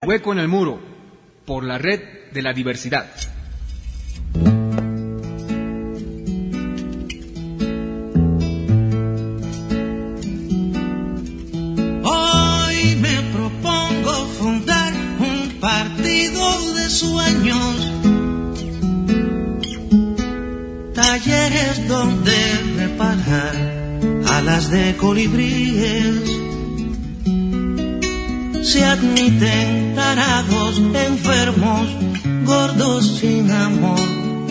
Hueco en el Muro, por la Red de la Diversidad. Hoy me propongo fundar un partido de sueños, talleres donde reparar alas de colibríes. Se admiten tarados, enfermos, gordos sin amor,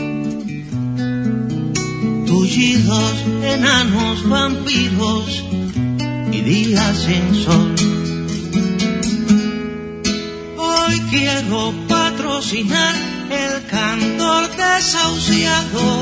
tullidos, enanos, vampiros y días sin sol. Hoy quiero patrocinar el cantor desahuciado,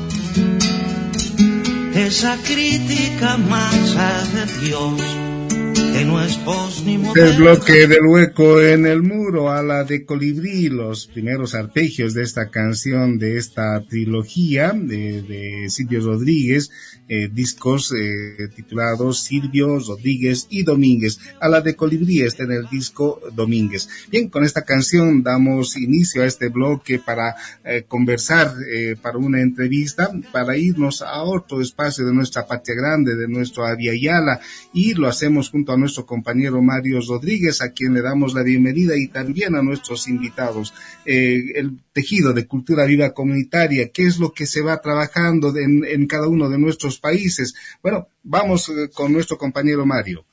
esa crítica masa de Dios que no es pos ni modelo. El bloque del Hueco en el Muro, a la de Colibrí, los primeros arpegios de esta canción, de esta trilogía de Silvio Rodríguez, discos titulados Silvio, Rodríguez y Domínguez. A la de Colibrí está en el disco Domínguez. Bien, con esta canción damos inicio a este bloque para conversar, para una entrevista, para irnos a otro espacio de nuestra patria grande, de nuestro Avia Yala, y lo hacemos junto a nuestro compañero Mario Rodríguez, a quien le damos la bienvenida, y también a nuestros invitados. El tejido de cultura viva comunitaria, ¿qué es lo que se va trabajando en cada uno de nuestros países? Bueno, vamos con nuestro compañero Mario.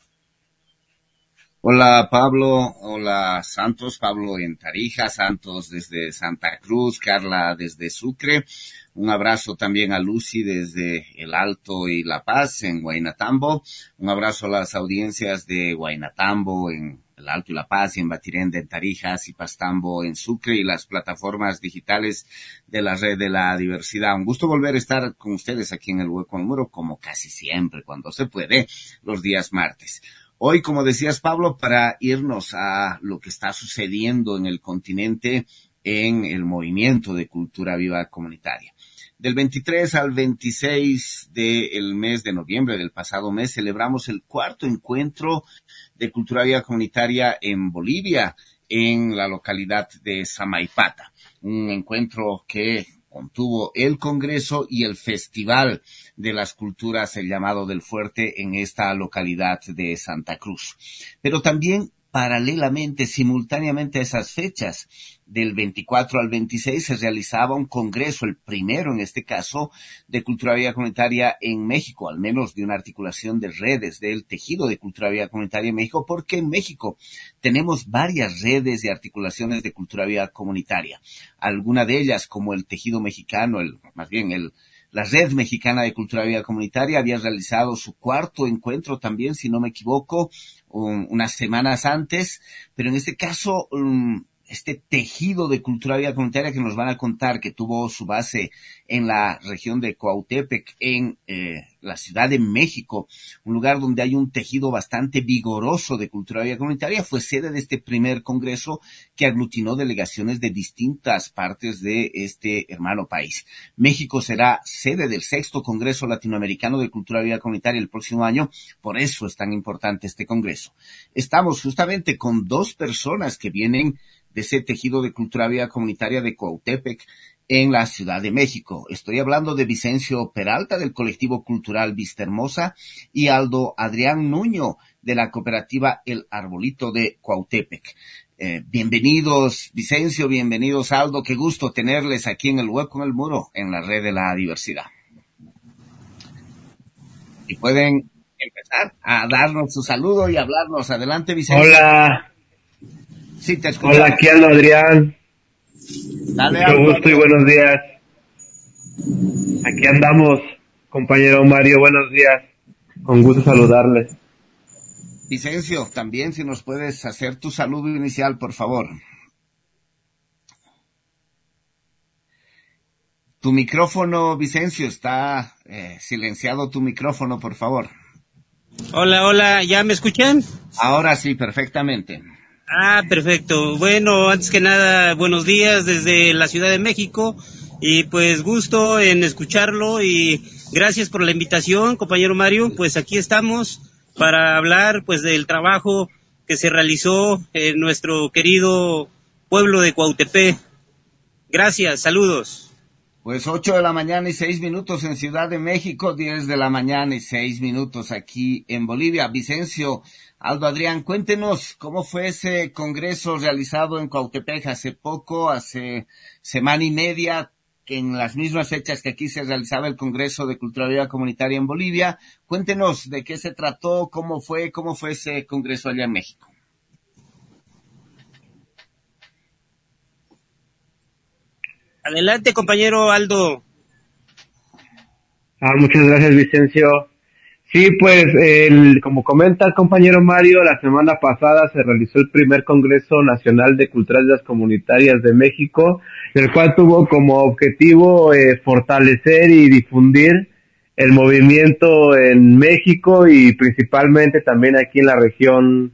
Hola Pablo, hola Santos, Pablo en Tarija, Santos desde Santa Cruz, Carla desde Sucre. Un abrazo también a Lucy desde El Alto y La Paz en Huaynatambo. Un abrazo a las audiencias de Huaynatambo en El Alto y La Paz, y en Batirende, en Tarijas y Pastambo en Sucre, y las plataformas digitales de la Red de la Diversidad. Un gusto volver a estar con ustedes aquí en el Hueco en el Muro, como casi siempre, cuando se puede, los días martes. Hoy, como decías Pablo, para irnos a lo que está sucediendo en el continente en el movimiento de cultura viva comunitaria. Del 23 al 26 del mes de noviembre del pasado mes celebramos el cuarto encuentro de cultura viva comunitaria en Bolivia, en la localidad de Samaipata. Un encuentro que contuvo el Congreso y el Festival de las Culturas, el llamado del Fuerte, en esta localidad de Santa Cruz. Pero también, paralelamente, simultáneamente a esas fechas, del 24 al 26 se realizaba un congreso, el primero en este caso, de cultura viva comunitaria en México, al menos de una articulación de redes del tejido de cultura viva comunitaria en México, porque en México tenemos varias redes y articulaciones de cultura viva comunitaria. Alguna de ellas, como el tejido mexicano, la Red Mexicana de Cultura Viva Comunitaria, había realizado su cuarto encuentro también, si no me equivoco, unas semanas antes, pero en este caso, este tejido de cultura viva comunitaria que nos van a contar, que tuvo su base en la región de Cuautepec, en la Ciudad de México, un lugar donde hay un tejido bastante vigoroso de cultura viva comunitaria, fue sede de este primer congreso que aglutinó delegaciones de distintas partes de este hermano país. México será sede del 6º Congreso Latinoamericano de Cultura Viva Comunitaria el próximo año, por eso es tan importante este congreso. Estamos justamente con dos personas que vienen de ese tejido de cultura viva comunitaria de Cuautepec en la Ciudad de México. Estoy hablando de Vicencio Peralta, del colectivo cultural Vista Hermosa, y Aldo Adrián Nuño, de la cooperativa El Arbolito de Cuautepec. Bienvenidos Vicencio, bienvenidos Aldo, qué gusto tenerles aquí en el Hueco en el Muro, en la Red de la Diversidad. Y pueden empezar a darnos su saludo y hablarnos. Adelante, Vicencio. Hola. Sí, te escucho. Hola, aquí Aldo Adrián. Dale, mucho Aldo. gusto y buenos días. Aquí andamos, compañero Mario, buenos días. Con gusto saludarles. Vicencio, también si nos puedes hacer tu saludo inicial, por favor. Tu micrófono, Vicencio, está silenciado tu micrófono, por favor. Hola, ¿ya me escuchan? Ahora sí, perfectamente. Ah, perfecto. Bueno, antes que nada, buenos días desde la Ciudad de México, y pues gusto en escucharlo, y gracias por la invitación, compañero Mario. Pues aquí estamos para hablar pues del trabajo que se realizó en nuestro querido pueblo de Cuautepec. Gracias, saludos. Pues 8 de la mañana y 6 minutos en Ciudad de México, 10 de la mañana y 6 minutos aquí en Bolivia. Vicencio, Aldo, Adrián, cuéntenos cómo fue ese congreso realizado en Cuautepec hace poco, hace semana y media, que en las mismas fechas que aquí se realizaba el Congreso de Cultura Viva Comunitaria en Bolivia. Cuéntenos de qué se trató, cómo fue ese congreso allá en México. Adelante, compañero Aldo. Muchas gracias, Vicencio. Sí, pues, como comenta el compañero Mario, la semana pasada se realizó el primer Congreso Nacional de Culturas Comunitarias de México, el cual tuvo como objetivo fortalecer y difundir el movimiento en México y principalmente también aquí en la región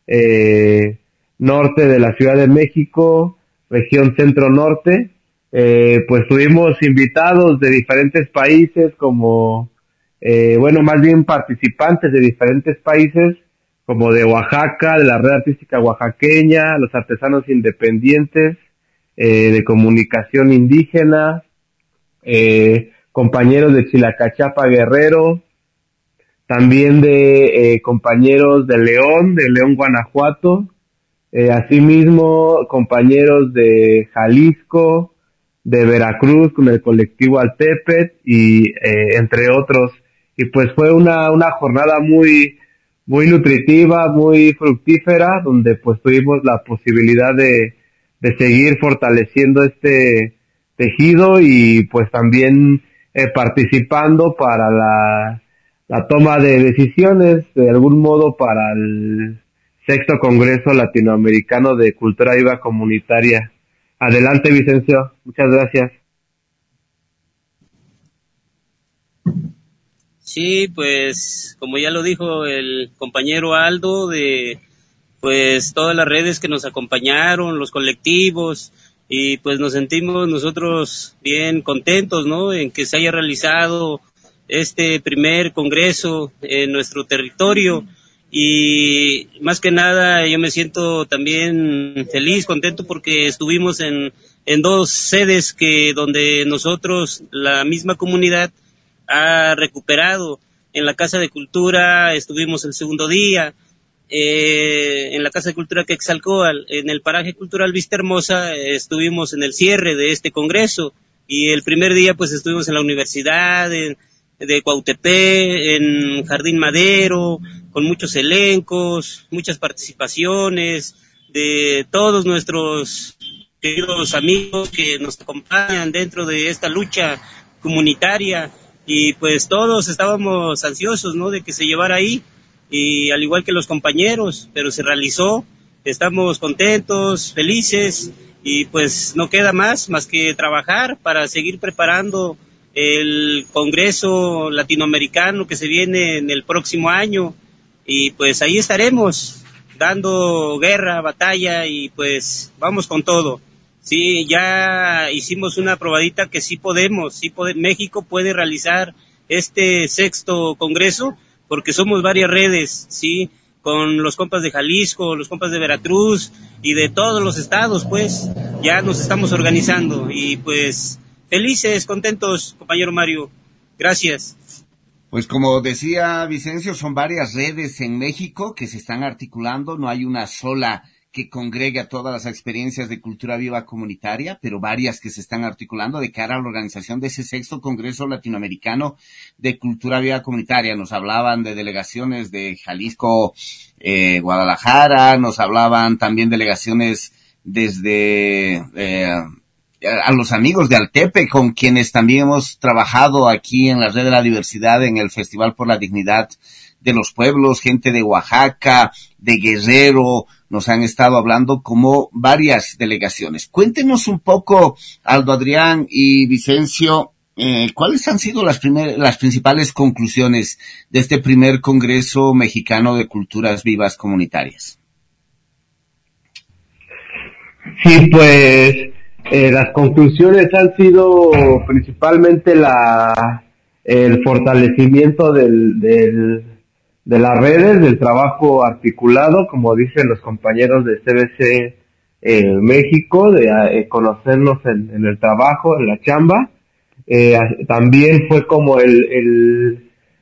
norte de la Ciudad de México, región centro-norte. Pues tuvimos invitados de diferentes países como, más bien participantes de diferentes países, como de Oaxaca, de la Red Artística Oaxaqueña, los artesanos independientes, de comunicación indígena, compañeros de Chilacachapa Guerrero, también de compañeros de León, Guanajuato, asimismo compañeros de Jalisco, de Veracruz con el colectivo Altepet y entre otros. Y pues fue una jornada muy nutritiva, muy fructífera, donde pues tuvimos la posibilidad de seguir fortaleciendo este tejido y pues también participando para la toma de decisiones, de algún modo, para el 6º Congreso Latinoamericano de Cultura Viva Comunitaria. Adelante, Vicencio. Muchas gracias. Sí, pues como ya lo dijo el compañero Aldo, de pues todas las redes que nos acompañaron, los colectivos, y pues nos sentimos nosotros bien contentos, ¿no?, en que se haya realizado este primer congreso en nuestro territorio. Y más que nada yo me siento también feliz, contento, porque estuvimos en 2 sedes donde nosotros, la misma comunidad, ha recuperado. En la Casa de Cultura estuvimos el segundo día, en la Casa de Cultura Quetzalcóatl, en el paraje cultural Vista Hermosa, estuvimos en el cierre de este congreso, y el primer día pues estuvimos en la universidad de Cuautepec, en Jardín Madero, con muchos elencos, muchas participaciones de todos nuestros queridos amigos que nos acompañan dentro de esta lucha comunitaria, y pues todos estábamos ansiosos, ¿no?, de que se llevara ahí, y al igual que los compañeros, pero se realizó. Estamos contentos, felices, y pues no queda más que trabajar para seguir preparando el Congreso Latinoamericano que se viene en el próximo año, y pues ahí estaremos dando guerra, batalla, y pues vamos con todo. Sí, ya hicimos una probadita que sí podemos, México puede realizar este 6º Congreso, porque somos varias redes, sí, con los compas de Jalisco, los compas de Veracruz y de todos los estados, pues ya nos estamos organizando, y pues felices, contentos, compañero Mario. Gracias. Pues como decía Vicencio, son varias redes en México que se están articulando, no hay una sola que congregue a todas las experiencias de cultura viva comunitaria, pero varias que se están articulando de cara a la organización de ese 6º Congreso Latinoamericano de Cultura Viva Comunitaria. Nos hablaban de delegaciones de Jalisco, Guadalajara, nos hablaban también delegaciones desde a los amigos de Altepec, con quienes también hemos trabajado aquí en la Red de la Diversidad, en el Festival por la Dignidad de los Pueblos, gente de Oaxaca, de Guerrero, nos han estado hablando como varias delegaciones. Cuéntenos un poco, Aldo, Adrián y Vicencio, ¿cuáles han sido las principales conclusiones de este primer Congreso Mexicano de Culturas Vivas Comunitarias? Sí, pues las conclusiones han sido principalmente el fortalecimiento del de las redes, del trabajo articulado, como dicen los compañeros de CBC México, de conocernos en el trabajo, en la chamba. También fue como el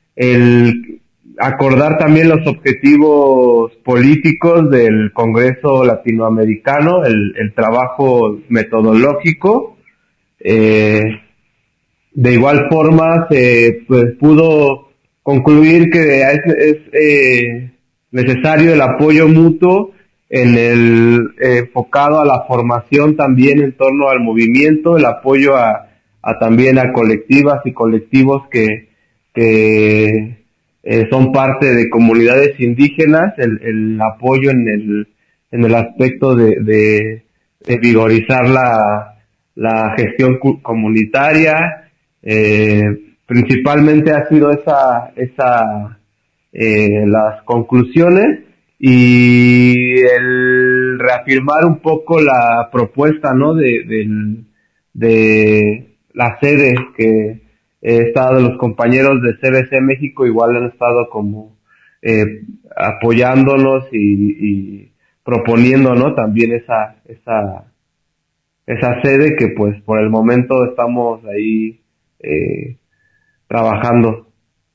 acordar también los objetivos políticos del Congreso Latinoamericano, el trabajo metodológico. De igual forma pues pudo concluir que es necesario el apoyo mutuo enfocado a la formación también en torno al movimiento, el apoyo también a colectivas y colectivos que son parte de comunidades indígenas, el apoyo en el aspecto de vigorizar la gestión comunitaria. Principalmente ha sido las conclusiones, y el reafirmar un poco la propuesta, ¿no? de la sede que los compañeros de CBC México igual han estado como apoyándonos y proponiendo, ¿no? También esa sede que pues por el momento estamos ahí trabajando.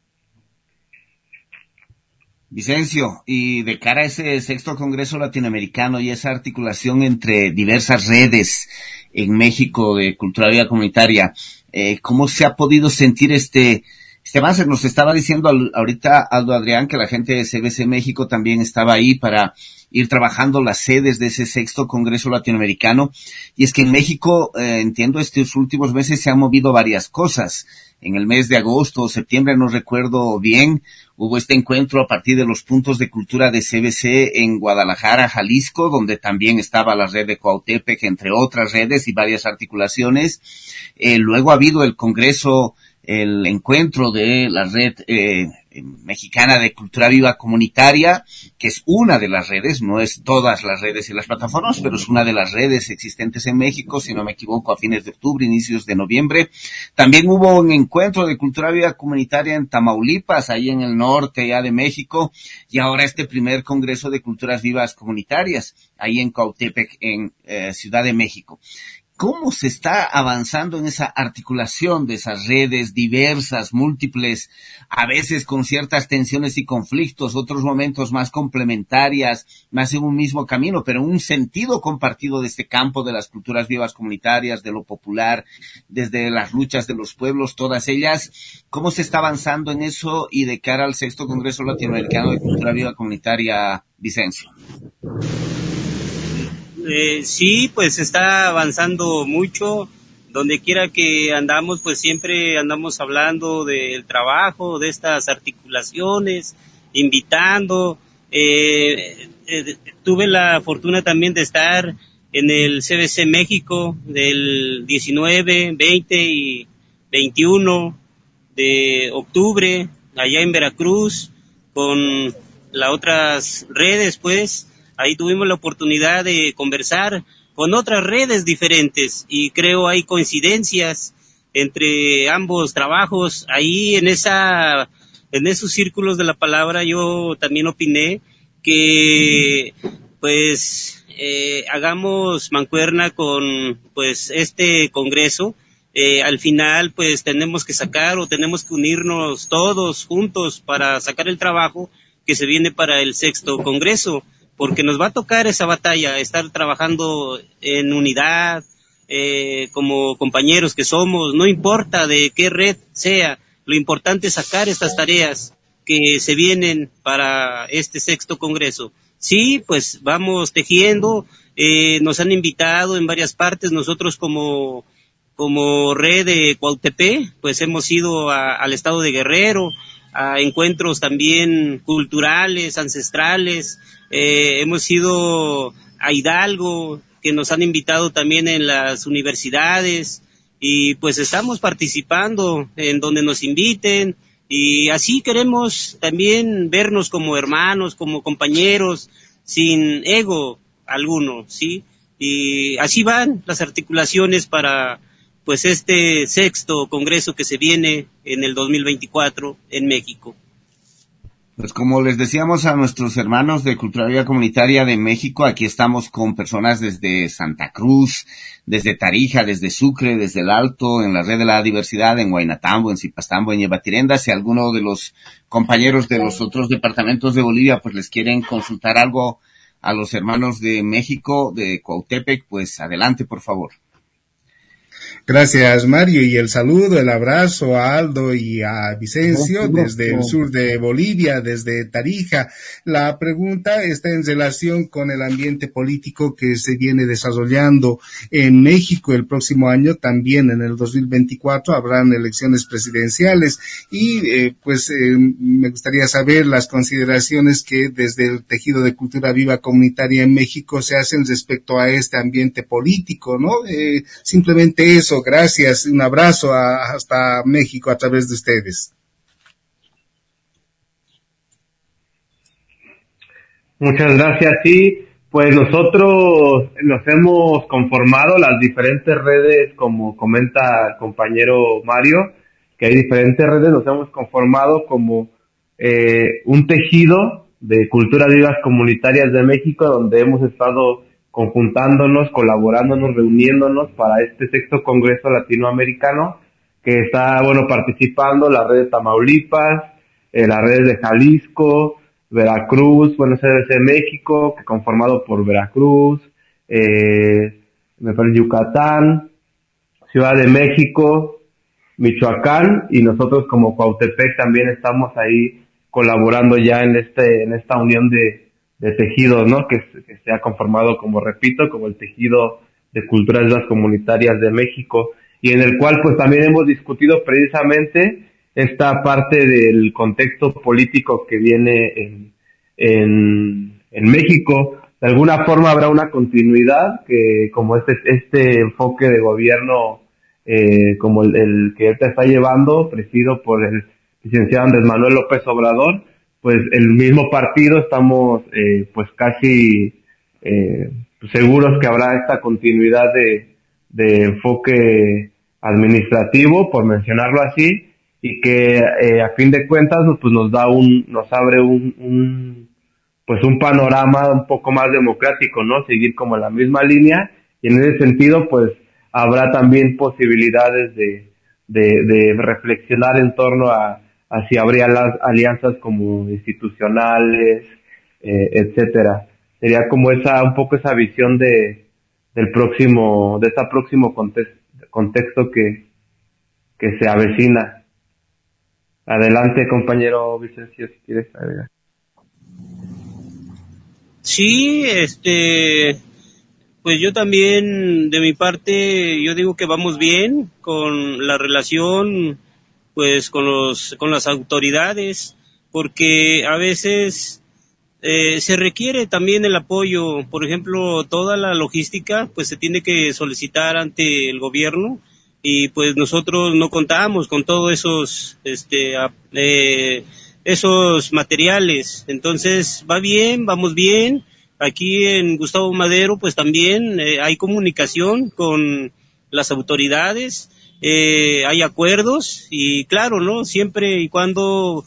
Vicencio, y de cara a ese sexto Congreso Latinoamericano y esa articulación entre diversas redes en México de cultura viva comunitaria, ¿cómo se ha podido sentir este avance? Nos estaba diciendo ahorita Aldo Adrián que la gente de CBC México también estaba ahí para ir trabajando las sedes de ese sexto Congreso Latinoamericano, y es que en México, entiendo, estos últimos meses se han movido varias cosas. En el mes de agosto o septiembre, no recuerdo bien, hubo este encuentro a partir de los puntos de cultura de CBC en Guadalajara, Jalisco, donde también estaba la red de Cuautepec, entre otras redes y varias articulaciones. Luego ha habido el encuentro de la red mexicana de cultura viva comunitaria, que es una de las redes, no es todas las redes y las plataformas, pero es una de las redes existentes en México, si no me equivoco, a fines de octubre, inicios de noviembre. También hubo un encuentro de cultura viva comunitaria en Tamaulipas, ahí en el norte ya de México, y ahora este primer Congreso de Culturas Vivas Comunitarias, ahí en Cuautepec, en Ciudad de México. ¿Cómo se está avanzando en esa articulación de esas redes diversas, múltiples, a veces con ciertas tensiones y conflictos, otros momentos más complementarias, más en un mismo camino, pero en un sentido compartido de este campo de las culturas vivas comunitarias, de lo popular, desde las luchas de los pueblos, todas ellas? ¿Cómo se está avanzando en eso y de cara al sexto Congreso Latinoamericano de Cultura Viva Comunitaria, Vicencio? Sí, pues está avanzando mucho. Donde quiera que andamos, pues siempre andamos hablando del trabajo, de estas articulaciones, invitando. Tuve la fortuna también de estar en el CBC México del 19, 20 y 21 de octubre, allá en Veracruz, con las otras redes, pues. Ahí tuvimos la oportunidad de conversar con otras redes diferentes, y creo hay coincidencias entre ambos trabajos. Ahí en esos círculos de la palabra yo también opiné que pues hagamos mancuerna con pues este congreso. Al final pues tenemos que unirnos todos juntos para sacar el trabajo que se viene para el sexto congreso, porque nos va a tocar esa batalla, estar trabajando en unidad, como compañeros que somos, no importa de qué red sea, lo importante es sacar estas tareas que se vienen para este sexto congreso. Sí, pues vamos tejiendo, nos han invitado en varias partes, nosotros como red de Cuautepec, pues hemos ido al estado de Guerrero, a encuentros también culturales, ancestrales. Hemos ido a Hidalgo, que nos han invitado también en las universidades, y pues estamos participando en donde nos inviten, y así queremos también vernos como hermanos, como compañeros, sin ego alguno, ¿sí? Y así van las articulaciones para pues este sexto congreso que se viene en el 2024 en México. Pues como les decíamos a nuestros hermanos de Cultura Viva Comunitaria de México, aquí estamos con personas desde Santa Cruz, desde Tarija, desde Sucre, desde el Alto, en la Red de la Diversidad, en Huaynatambo, en Zipastambo, en Yebatirenda. Si alguno de los compañeros de los otros departamentos de Bolivia pues les quieren consultar algo a los hermanos de México, de Cuautepec, pues adelante, por favor. Gracias, Mario, y el saludo, el abrazo a Aldo y a Vicencio desde el sur de Bolivia, desde Tarija. La pregunta está en relación con el ambiente político que se viene desarrollando en México el próximo año. También en el 2024 habrán elecciones presidenciales y me gustaría saber las consideraciones que desde el tejido de Cultura Viva Comunitaria en México se hacen respecto a este ambiente político, ¿no? Simplemente eso. Gracias, un abrazo hasta México a través de ustedes. Muchas gracias. Sí, pues nosotros nos hemos conformado las diferentes redes, como comenta el compañero Mario, que hay diferentes redes, nos hemos conformado como un tejido de culturas vivas comunitarias de México, donde hemos estado conjuntándonos, colaborándonos, reuniéndonos para este sexto Congreso Latinoamericano, que está, participando la red de Tamaulipas, las redes de Jalisco, Veracruz, CDC México, que conformado por Veracruz, Yucatán, Ciudad de México, Michoacán, y nosotros como Cuautepec también estamos ahí colaborando ya en esta unión de tejidos, ¿no? Que se ha conformado, como repito, como el tejido de culturas vivas comunitarias de México, y en el cual pues también hemos discutido precisamente esta parte del contexto político que viene en México. De alguna forma habrá una continuidad, que como este enfoque de gobierno como el que ahorita está llevando, presidido por el licenciado Andrés Manuel López Obrador, pues el mismo partido estamos pues casi seguros que habrá esta continuidad de enfoque administrativo, por mencionarlo así, y que a fin de cuentas pues nos abre un panorama un poco más democrático, ¿no? Seguir como la misma línea, y en ese sentido pues habrá también posibilidades de reflexionar en torno a si habría las alianzas como institucionales, etcétera. Sería como un poco esa visión de este próximo contexto que se avecina. Adelante, compañero Vicencio, si quieres agregar. Sí, pues yo también, de mi parte, yo digo que vamos bien con la relación, pues con las autoridades, porque a veces se requiere también el apoyo. Por ejemplo, toda la logística pues se tiene que solicitar ante el gobierno, y pues nosotros no contamos con todos esos materiales. Entonces vamos bien. Aquí en Gustavo Madero pues también hay comunicación con las autoridades. Hay acuerdos, y claro, ¿no? Siempre y cuando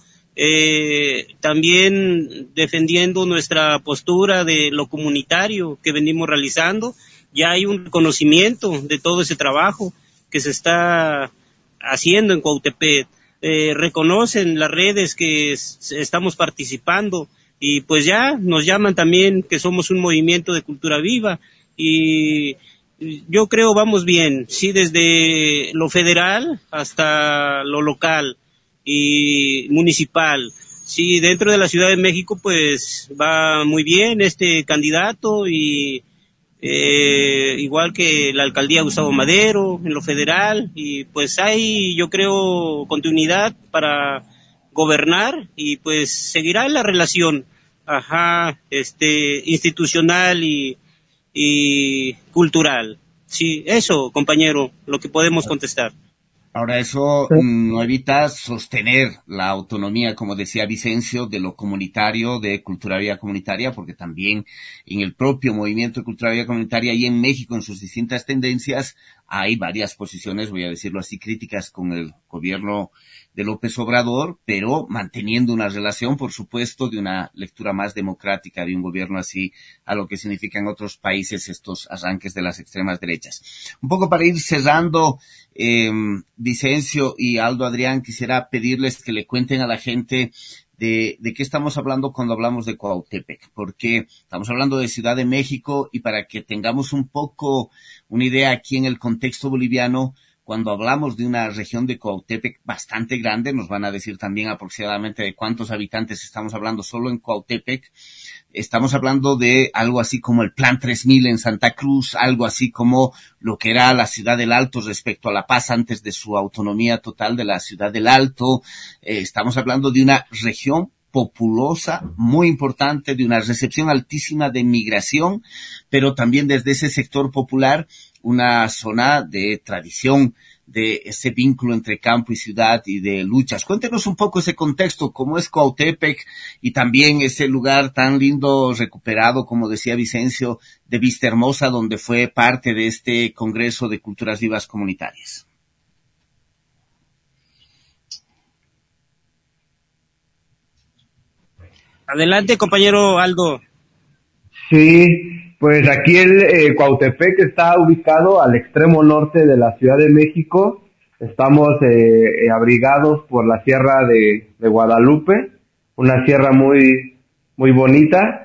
también defendiendo nuestra postura de lo comunitario que venimos realizando, ya hay un conocimiento de todo ese trabajo que se está haciendo en Cuautepec. Reconocen las redes que estamos participando, y pues ya nos llaman también que somos un movimiento de cultura viva, y yo creo vamos bien, sí, desde lo federal hasta lo local y municipal. Sí, dentro de la Ciudad de México pues va muy bien este candidato, y igual que la alcaldía Gustavo Madero en lo federal, y pues hay, yo creo, continuidad para gobernar, y pues seguirá la relación institucional y cultural. Sí, eso, compañero, lo que podemos contestar. Ahora, eso no evita sostener la autonomía, como decía Vicencio, de lo comunitario, de Cultura Viva Comunitaria, porque también en el propio movimiento de Cultura Viva Comunitaria y en México, en sus distintas tendencias, hay varias posiciones, voy a decirlo así, críticas con el gobierno de López Obrador, pero manteniendo una relación, por supuesto, de una lectura más democrática de un gobierno así a lo que significan otros países estos arranques de las extremas derechas. Un poco para ir cerrando, Vicencio y Aldo Adrián, quisiera pedirles que le cuenten a la gente de qué estamos hablando cuando hablamos de Cuautepec, porque estamos hablando de Ciudad de México, y para que tengamos un poco una idea aquí en el contexto boliviano, cuando hablamos de una región de Cuautepec bastante grande, nos van a decir también aproximadamente de cuántos habitantes estamos hablando solo en Cuautepec. Estamos hablando de algo así como el Plan 3000 en Santa Cruz, algo así como lo que era la Ciudad del Alto respecto a La Paz antes de su autonomía total de la Ciudad del Alto. Estamos hablando de una región populosa, muy importante, de una recepción altísima de migración, pero también desde ese sector popular, una zona de tradición, de ese vínculo entre campo y ciudad y de luchas. Cuéntenos un poco ese contexto, cómo es Cuautepec y también ese lugar tan lindo, recuperado, como decía Vicencio, de Vistahermosa, donde fue parte de este Congreso de Culturas Vivas Comunitarias. Adelante, compañero Aldo. Sí, pues aquí el Cuautepec está ubicado al extremo norte de la Ciudad de México. Estamos abrigados por la Sierra de Guadalupe, una sierra muy muy bonita.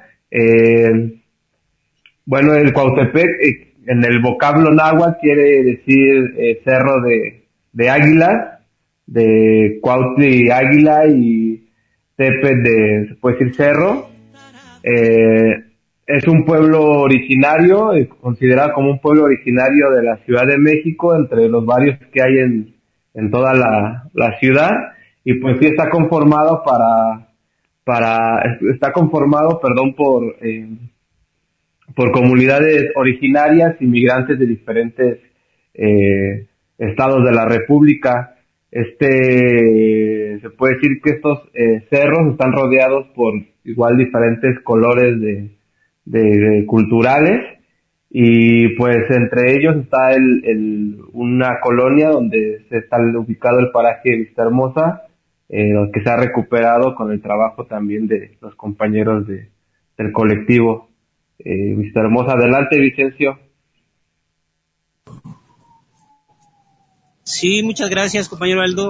Bueno, el Cuautepec en el vocablo náhuatl quiere decir cerro de águilas, de Cuautli águila y Tepe se puede decir cerro. Es un pueblo originario, considerado como un pueblo originario de la Ciudad de México, entre los varios que hay en toda la ciudad, y pues sí está conformado por comunidades originarias, inmigrantes de diferentes estados de la República. Se puede decir que estos cerros están rodeados por igual diferentes colores de culturales, y pues entre ellos está una colonia donde está ubicado el paraje Vistahermosa, que se ha recuperado con el trabajo también de los compañeros del colectivo Vistahermosa. Adelante, Vicencio. Sí, muchas gracias, compañero Aldo.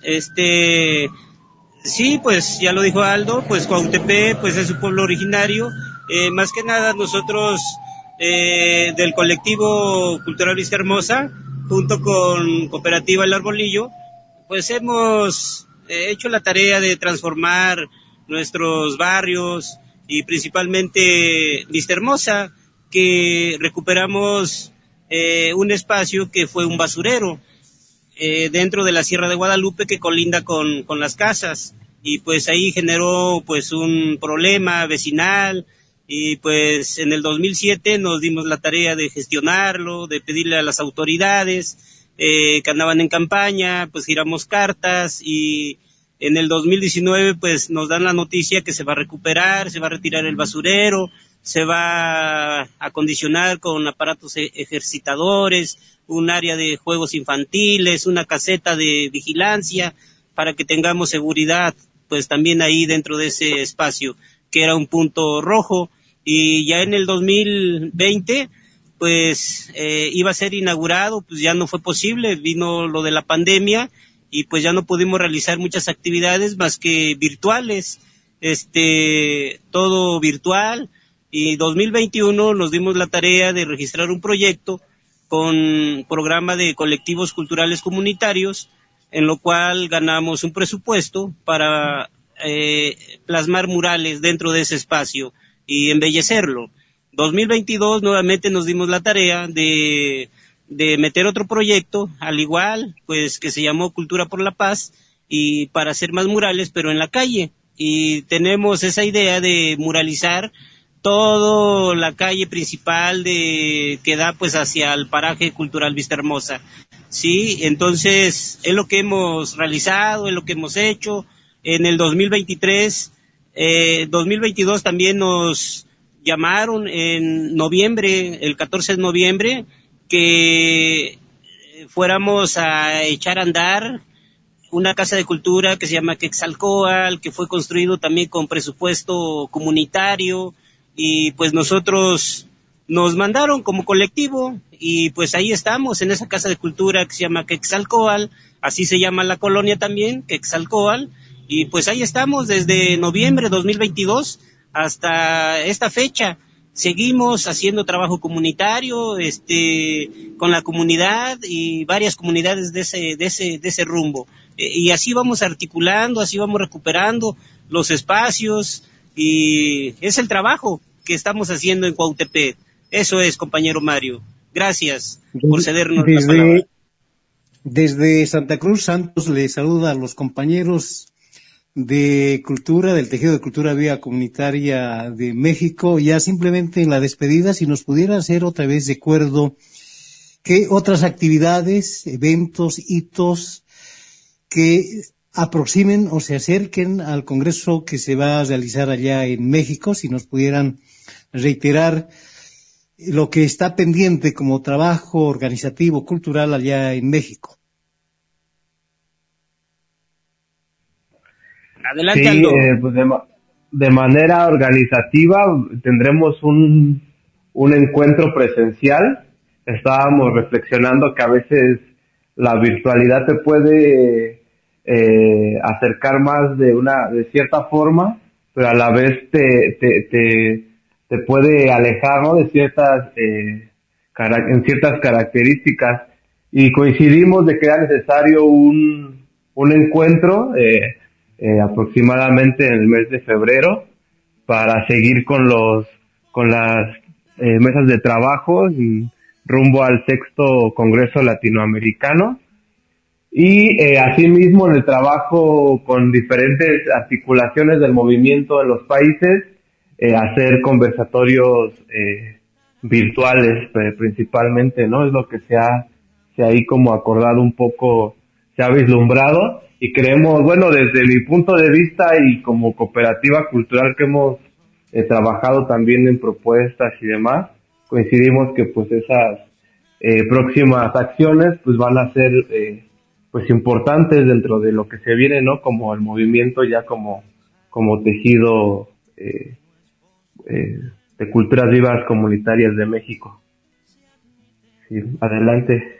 Sí, pues ya lo dijo Aldo, pues Cuautepec pues es un pueblo originario. Más que nada nosotros del colectivo cultural Vistahermosa, junto con Cooperativa El Arbolillo, pues hemos hecho la tarea de transformar nuestros barrios y principalmente Vistahermosa, que recuperamos un espacio que fue un basurero dentro de la Sierra de Guadalupe, que colinda con las casas, y pues ahí generó pues un problema vecinal, y pues en el 2007 nos dimos la tarea de gestionarlo, de pedirle a las autoridades que andaban en campaña, pues giramos cartas, y en el 2019 pues nos dan la noticia que se va a recuperar, se va a retirar el basurero, se va a acondicionar con aparatos ejercitadores, un área de juegos infantiles, una caseta de vigilancia, para que tengamos seguridad, pues también ahí dentro de ese espacio, que era un punto rojo. Y ya en el 2020, pues iba a ser inaugurado, pues ya no fue posible, vino lo de la pandemia, y pues ya no pudimos realizar muchas actividades más que virtuales, todo virtual. Y 2021 nos dimos la tarea de registrar un proyecto con programa de colectivos culturales comunitarios, en lo cual ganamos un presupuesto para plasmar murales dentro de ese espacio y embellecerlo. 2022 nuevamente nos dimos la tarea de meter otro proyecto, al igual, pues que se llamó Cultura por la Paz, y para hacer más murales, pero en la calle. Y tenemos esa idea de muralizar toda la calle principal que da pues hacia el paraje cultural Vistahermosa. Sí, entonces es lo que hemos realizado, es lo que hemos hecho. En el 2023, 2022 también nos llamaron en noviembre, el 14 de noviembre, que fuéramos a echar a andar una casa de cultura que se llama Quetzalcóatl, que fue construido también con presupuesto comunitario, y pues nosotros nos mandaron como colectivo, y pues ahí estamos en esa casa de cultura que se llama Quetzalcóatl, así se llama la colonia también, Quetzalcóatl, y pues ahí estamos desde noviembre de 2022 hasta esta fecha. Seguimos haciendo trabajo comunitario, con la comunidad y varias comunidades de ese rumbo. Y así vamos articulando, así vamos recuperando los espacios, y es el trabajo que estamos haciendo en Cuautepec. Eso es, compañero Mario. Gracias por cedernos la palabra. Desde Santa Cruz Santos le saluda a los compañeros de cultura, del tejido de cultura vía comunitaria de México. Ya simplemente en la despedida, si nos pudiera hacer otra vez de acuerdo qué otras actividades, eventos, hitos que aproximen o se acerquen al congreso que se va a realizar allá en México, si nos pudieran reiterar lo que está pendiente como trabajo organizativo cultural allá en México. Adelante, sí, Aldo. Pues de manera organizativa tendremos un encuentro presencial. Estábamos reflexionando que a veces la virtualidad te puede acercar más de cierta forma, pero a la vez te puede alejar, ¿no?, de ciertas en ciertas características, y coincidimos de que era necesario un encuentro aproximadamente en el mes de febrero para seguir con las mesas de trabajo y rumbo al 6º Congreso Latinoamericano, y asimismo en el trabajo con diferentes articulaciones del movimiento en los países, hacer conversatorios virtuales principalmente, ¿no? Es lo que se ha ahí como acordado un poco, se ha vislumbrado, y creemos, bueno, desde mi punto de vista y como cooperativa cultural que hemos trabajado también en propuestas y demás, coincidimos que pues esas próximas acciones pues van a ser pues importantes dentro de lo que se viene, ¿no?, como el movimiento ya como tejido de culturas vivas comunitarias de México. Sí, adelante.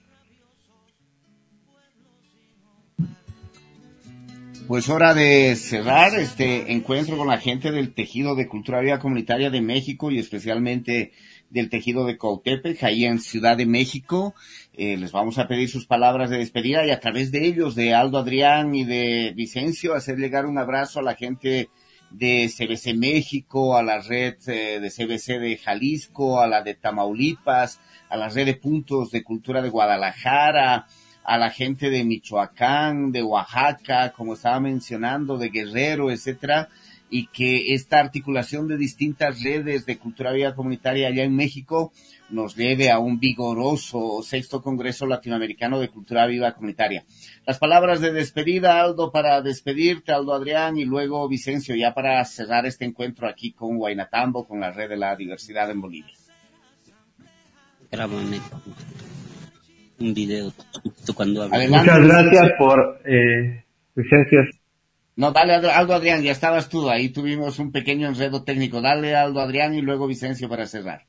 Pues hora de cerrar este encuentro con la gente del tejido de cultura viva comunitaria de México y especialmente del tejido de Cuautepec, ahí en Ciudad de México. Les vamos a pedir sus palabras de despedida y a través de ellos, de Aldo Adrián y de Vicencio, hacer llegar un abrazo a la gente de CBC México, a la red de CBC de Jalisco, a la de Tamaulipas, a la red de puntos de cultura de Guadalajara, a la gente de Michoacán, de Oaxaca, como estaba mencionando, de Guerrero, etcétera, y que esta articulación de distintas redes de cultura viva comunitaria allá en México nos lleve a un vigoroso 6º Congreso Latinoamericano de Cultura Viva Comunitaria. Las palabras de despedida, Aldo, para despedirte, Aldo Adrián, y luego Vicencio, ya para cerrar este encuentro aquí con Huaynatambo, con la red de la diversidad en Bolivia. Grábame un video cuando hablo. Muchas gracias por Vicencio. No, dale, Aldo Adrián, ya estabas tú, ahí tuvimos un pequeño enredo técnico. Dale, Aldo Adrián, y luego Vicencio para cerrar.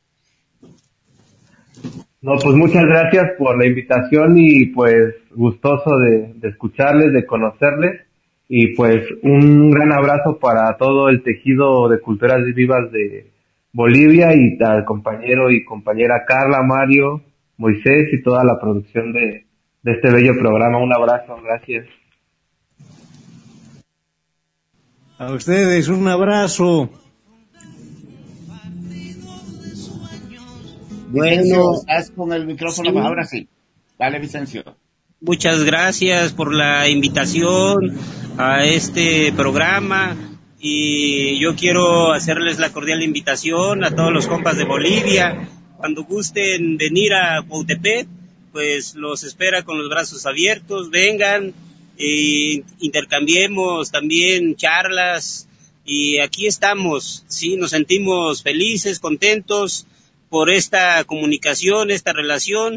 No, pues muchas gracias por la invitación y pues gustoso de escucharles, de conocerles, y pues un gran abrazo para todo el tejido de culturas vivas de Bolivia y al compañero y compañera Carla, Mario, Moisés y toda la producción de este bello programa. Un abrazo, gracias. A ustedes un abrazo. Bueno, estás con el micrófono, sí. Ahora sí. Dale, Vicencio. Muchas gracias por la invitación a este programa, y yo quiero hacerles la cordial invitación a todos los compas de Bolivia. Cuando gusten venir a Cuautepec, pues los espera con los brazos abiertos. Vengan, intercambiemos también charlas, y aquí estamos, sí, nos sentimos felices, contentos por esta comunicación, esta relación,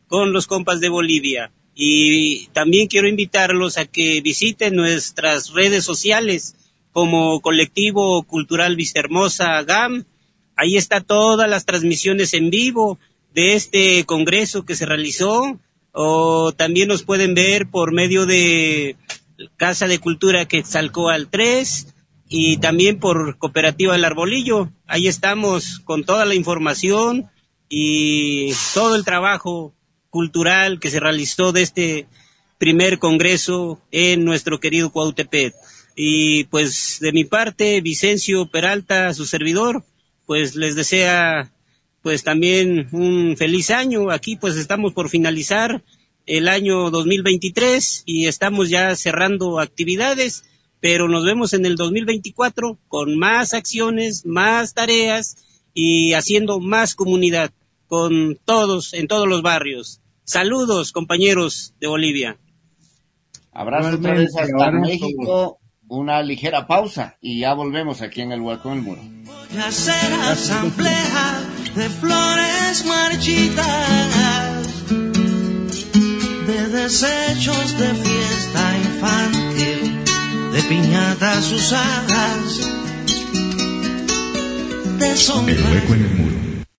con los compas de Bolivia. Y también quiero invitarlos a que visiten nuestras redes sociales como Colectivo Cultural Vistahermosa GAM. Ahí está todas las transmisiones en vivo de este congreso que se realizó, o también nos pueden ver por medio de Casa de Cultura Quetzalcóatl 3 y también por Cooperativa El Arbolillo. Ahí estamos con toda la información y todo el trabajo cultural que se realizó de este primer congreso en nuestro querido Cuautepec. Y pues de mi parte, Vicencio Peralta, su servidor, pues les desea pues también un feliz año. Aquí pues estamos por finalizar el año 2023 y estamos ya cerrando actividades, pero nos vemos en el 2024 con más acciones, más tareas y haciendo más comunidad con todos, en todos los barrios. Saludos, compañeros de Bolivia. Abrazo otra vez hasta México. Una ligera pausa y ya volvemos aquí en el Balcón del Muro. Voy a hacer asamblea de flores marchitas, de desechos de fiesta infantil, de piñatas usadas, de sombras. El Hueco en el Muro.